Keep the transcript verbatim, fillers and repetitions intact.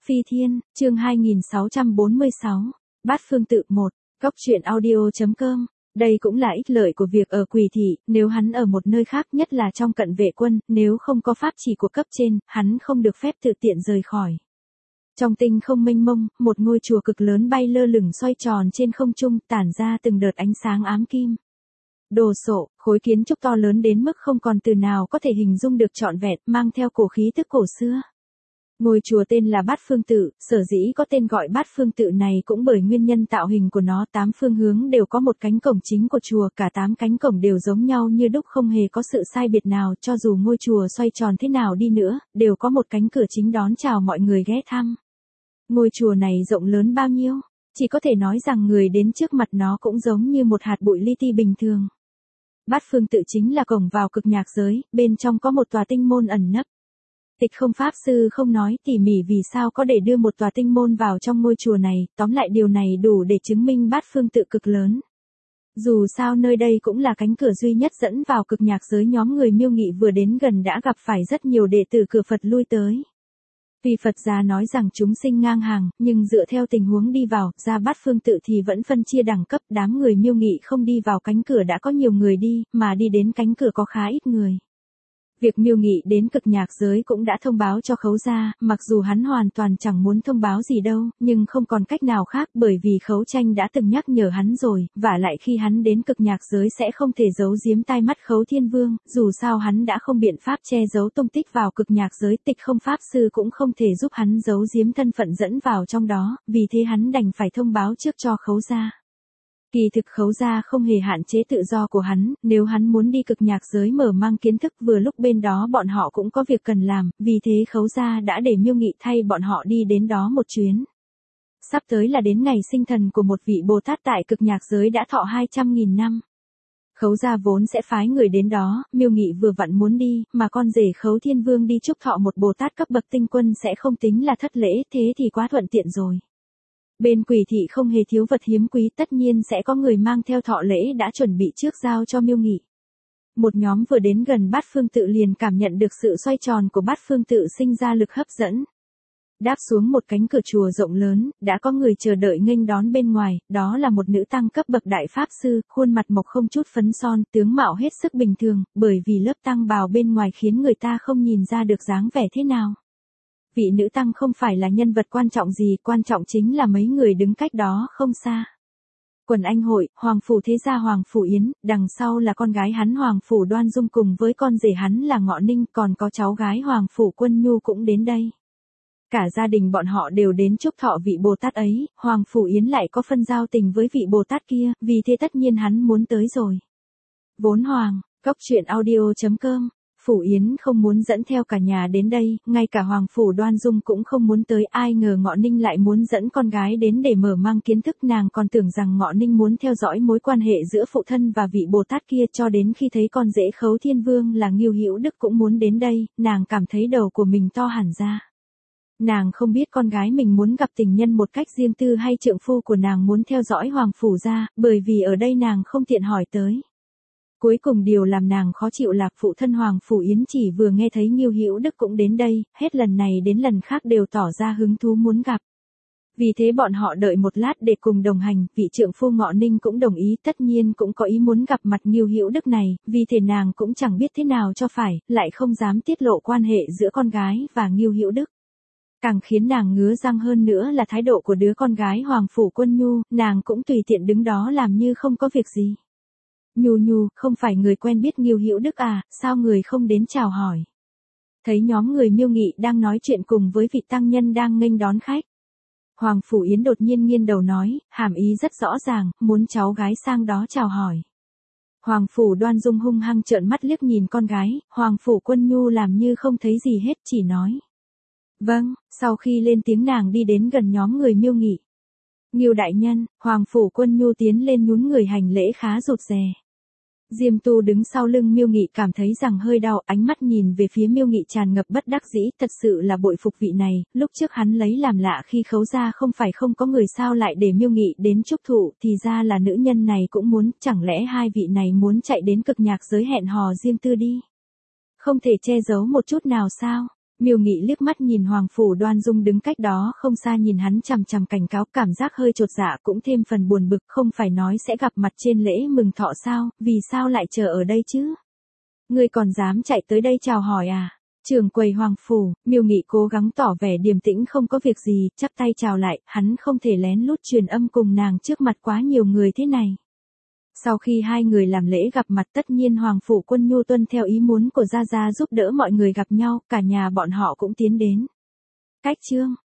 Phi Thiên, chương hai nghìn sáu trăm bốn mươi sáu, Bát Phương Tự một, Góc truyện audio.com. Đây cũng là ích lợi của việc ở Quỳ Thị, nếu hắn ở một nơi khác, nhất là trong cận vệ quân, nếu không có pháp chỉ của cấp trên, hắn không được phép tự tiện rời khỏi. Trong tinh không mênh mông, một ngôi chùa cực lớn bay lơ lửng xoay tròn trên không trung, tản ra từng đợt ánh sáng ám kim. Đồ sộ, khối kiến trúc to lớn đến mức không còn từ nào có thể hình dung được trọn vẹn, mang theo cổ khí tức cổ xưa. Ngôi chùa tên là Bát Phương Tự, sở dĩ có tên gọi Bát Phương Tự này cũng bởi nguyên nhân tạo hình của nó, tám phương hướng đều có một cánh cổng chính của chùa, cả tám cánh cổng đều giống nhau như đúc, không hề có sự sai biệt nào, cho dù ngôi chùa xoay tròn thế nào đi nữa, đều có một cánh cửa chính đón chào mọi người ghé thăm. Ngôi chùa này rộng lớn bao nhiêu? Chỉ có thể nói rằng người đến trước mặt nó cũng giống như một hạt bụi li ti bình thường. Bát Phương Tự chính là cổng vào cực nhạc giới, bên trong có một tòa tinh môn ẩn nấp. Tịch Không Pháp Sư không nói tỉ mỉ vì sao có để đưa một tòa tinh môn vào trong ngôi chùa này, tóm lại điều này đủ để chứng minh Bát Phương Tự cực lớn. Dù sao nơi đây cũng là cánh cửa duy nhất dẫn vào cực nhạc giới, nhóm người Miêu Nghị vừa đến gần đã gặp phải rất nhiều đệ tử cửa Phật lui tới. Vì Phật gia nói rằng chúng sinh ngang hàng, nhưng dựa theo tình huống đi vào, ra Bát Phương Tự thì vẫn phân chia đẳng cấp, đám người Miêu Nghị không đi vào cánh cửa đã có nhiều người đi, mà đi đến cánh cửa có khá ít người. Việc Miêu Nghị đến cực nhạc giới cũng đã thông báo cho Khấu gia, mặc dù hắn hoàn toàn chẳng muốn thông báo gì đâu, nhưng không còn cách nào khác, bởi vì Khấu Tranh đã từng nhắc nhở hắn rồi, vả lại khi hắn đến cực nhạc giới sẽ không thể giấu giếm tai mắt Khấu Thiên Vương, dù sao hắn đã không biện pháp che giấu tung tích vào cực nhạc giới, Tịch Không Pháp Sư cũng không thể giúp hắn giấu giếm thân phận dẫn vào trong đó, vì thế hắn đành phải thông báo trước cho Khấu gia. Kỳ thực Khấu gia không hề hạn chế tự do của hắn, nếu hắn muốn đi cực nhạc giới mở mang kiến thức, vừa lúc bên đó bọn họ cũng có việc cần làm, vì thế Khấu gia đã để Miêu Nghị thay bọn họ đi đến đó một chuyến. Sắp tới là đến ngày sinh thần của một vị Bồ Tát tại cực nhạc giới đã thọ hai trăm nghìn năm. Khấu gia vốn sẽ phái người đến đó, Miêu Nghị vừa vặn muốn đi, mà con rể Khấu Thiên Vương đi chúc thọ một Bồ Tát cấp bậc tinh quân sẽ không tính là thất lễ, thế thì quá thuận tiện rồi. Bên Quỳ Thị không hề thiếu vật hiếm quý, tất nhiên sẽ có người mang theo thọ lễ đã chuẩn bị trước giao cho Miêu Nghị. Một nhóm vừa đến gần Bát Phương Tự liền cảm nhận được sự xoay tròn của Bát Phương Tự sinh ra lực hấp dẫn. Đáp xuống một cánh cửa chùa rộng lớn, đã có người chờ đợi nghênh đón bên ngoài, đó là một nữ tăng cấp bậc đại pháp sư, khuôn mặt mộc không chút phấn son, tướng mạo hết sức bình thường, bởi vì lớp tăng bào bên ngoài khiến người ta không nhìn ra được dáng vẻ thế nào. Vị nữ tăng không phải là nhân vật quan trọng gì, quan trọng chính là mấy người đứng cách đó không xa. Quần Anh Hội, Hoàng Phủ Thế Gia Hoàng Phủ Yến, đằng sau là con gái hắn Hoàng Phủ Đoan Dung cùng với con rể hắn là Ngọ Ninh, còn có cháu gái Hoàng Phủ Quân Nhu cũng đến đây. Cả gia đình bọn họ đều đến chúc thọ vị Bồ Tát ấy, Hoàng Phủ Yến lại có phân giao tình với vị Bồ Tát kia, vì thế tất nhiên hắn muốn tới rồi. Vốn Hoàng, Góc truyện audio.com. Phủ Yến không muốn dẫn theo cả nhà đến đây, ngay cả Hoàng Phủ Đoan Dung cũng không muốn tới, ai ngờ Ngọ Ninh lại muốn dẫn con gái đến để mở mang kiến thức, nàng còn tưởng rằng Ngọ Ninh muốn theo dõi mối quan hệ giữa phụ thân và vị Bồ Tát kia, cho đến khi thấy con rể Khấu Thiên Vương là Ngưu Hữu Đức cũng muốn đến đây, nàng cảm thấy đầu của mình to hẳn ra. Nàng không biết con gái mình muốn gặp tình nhân một cách riêng tư hay trượng phu của nàng muốn theo dõi Hoàng Phủ gia, bởi vì ở đây nàng không tiện hỏi tới. Cuối cùng điều làm nàng khó chịu là phụ thân Hoàng Phủ Yến chỉ vừa nghe thấy Ngưu Hữu Đức cũng đến đây, hết lần này đến lần khác đều tỏ ra hứng thú muốn gặp. Vì thế bọn họ đợi một lát để cùng đồng hành, vị trượng phu Ngọ Ninh cũng đồng ý, tất nhiên cũng có ý muốn gặp mặt Ngưu Hữu Đức này, vì thế nàng cũng chẳng biết thế nào cho phải, lại không dám tiết lộ quan hệ giữa con gái và Ngưu Hữu Đức. Càng khiến nàng ngứa răng hơn nữa là thái độ của đứa con gái Hoàng Phủ Quân Nhu, nàng cũng tùy tiện đứng đó làm như không có việc gì. Nhu Nhu, không phải người quen biết Ngưu Hữu Đức à, sao người không đến chào hỏi? Thấy nhóm người Miêu Nghị đang nói chuyện cùng với vị tăng nhân đang nghênh đón khách. Hoàng Phủ Yến đột nhiên nghiêng đầu nói, hàm ý rất rõ ràng, muốn cháu gái sang đó chào hỏi. Hoàng Phủ Đoan Dung hung hăng trợn mắt liếc nhìn con gái, Hoàng Phủ Quân Nhu làm như không thấy gì hết, chỉ nói. Vâng, sau khi lên tiếng nàng đi đến gần nhóm người Miêu Nghị. Ngưu đại nhân, Hoàng Phủ Quân Nhu tiến lên nhún người hành lễ khá rụt rè. Diêm Tu đứng sau lưng Miêu Nghị cảm thấy rằng hơi đau, ánh mắt nhìn về phía Miêu Nghị tràn ngập bất đắc dĩ, thật sự là bội phục vị này, lúc trước hắn lấy làm lạ khi Khấu gia không phải không có người sao lại để Miêu Nghị đến chúc thụ, thì ra là nữ nhân này cũng muốn, chẳng lẽ hai vị này muốn chạy đến cực nhạc giới hẹn hò riêng tư đi. Không thể che giấu một chút nào sao? Miêu Nghị liếc mắt nhìn Hoàng Phủ Đoan Dung đứng cách đó không xa nhìn hắn chằm chằm cảnh cáo, cảm giác hơi chột dạ cũng thêm phần buồn bực, không phải nói sẽ gặp mặt trên lễ mừng thọ sao, vì sao lại chờ ở đây chứ? Ngươi còn dám chạy tới đây chào hỏi à? Trưởng quầy Hoàng Phủ, Miêu Nghị cố gắng tỏ vẻ điềm tĩnh không có việc gì, chắp tay chào lại, hắn không thể lén lút truyền âm cùng nàng trước mặt quá nhiều người thế này. Sau khi hai người làm lễ gặp mặt tất nhiên Hoàng Phủ Quân Nhu tuân theo ý muốn của Gia Gia giúp đỡ mọi người gặp nhau, cả nhà bọn họ cũng tiến đến. Cách chương